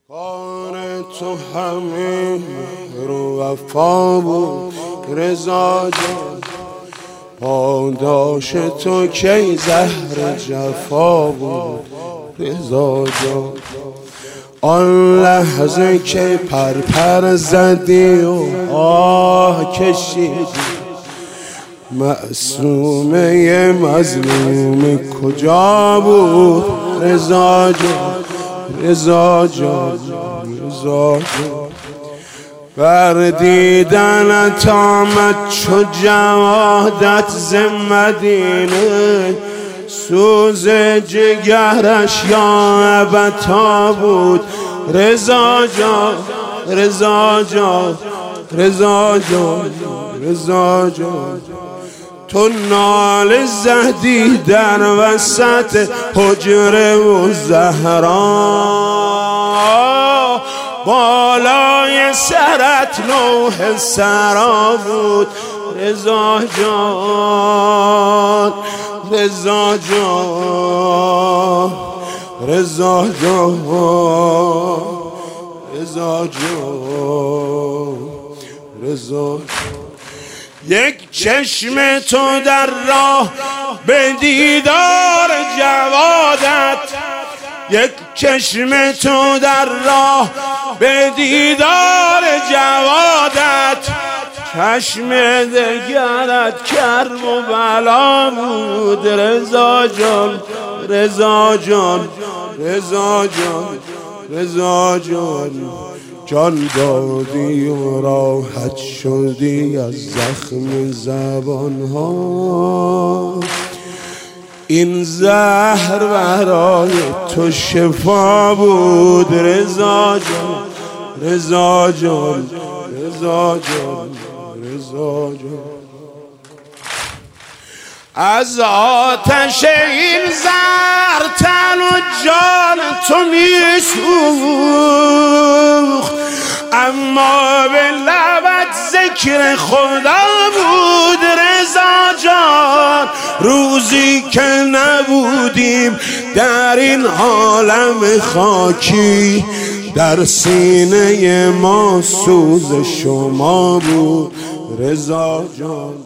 کار تو همین رو وفا بود رضا جان، پاداش تو کی زهر جفا بود رضا جان. آن لحظه که پرپر زدی و آه کشیدی، معصومه مظلوم کجا بود رضا جان، رضا جان، رضا جان. بر دیدنت آمد چو جوادت ز مدینه، سوز جگرش یا ابتا بود رضا جان، رضا جان، رضا جان، رضا جان. تو ناله زدی در وسط حجره و زهرا، بالای سرت لوح سرا بود رضا جان، رضا جان، رضا جان، رضا جان، رضا جان. یک چشم تو در راه به دیدار جوادت، یک چشم تو در راه به دیدار جوادت، چشم دگرت کرب و بلا بود رضا جان، رضا جان، رضا جان، رضا جان. جان دادی و راحت شدی از زخم زبانها، این زهر برای تو شفا بود رضا جان، رضا جان، رضا جان، رضا جان. از آتش این زهر تن و جان تو می سوخت، اما به لبت ذکر خدا بود رضا جان. روزی که نبودیم در این عالم خاکی، در سینه ما سوز شما بود رضا جان.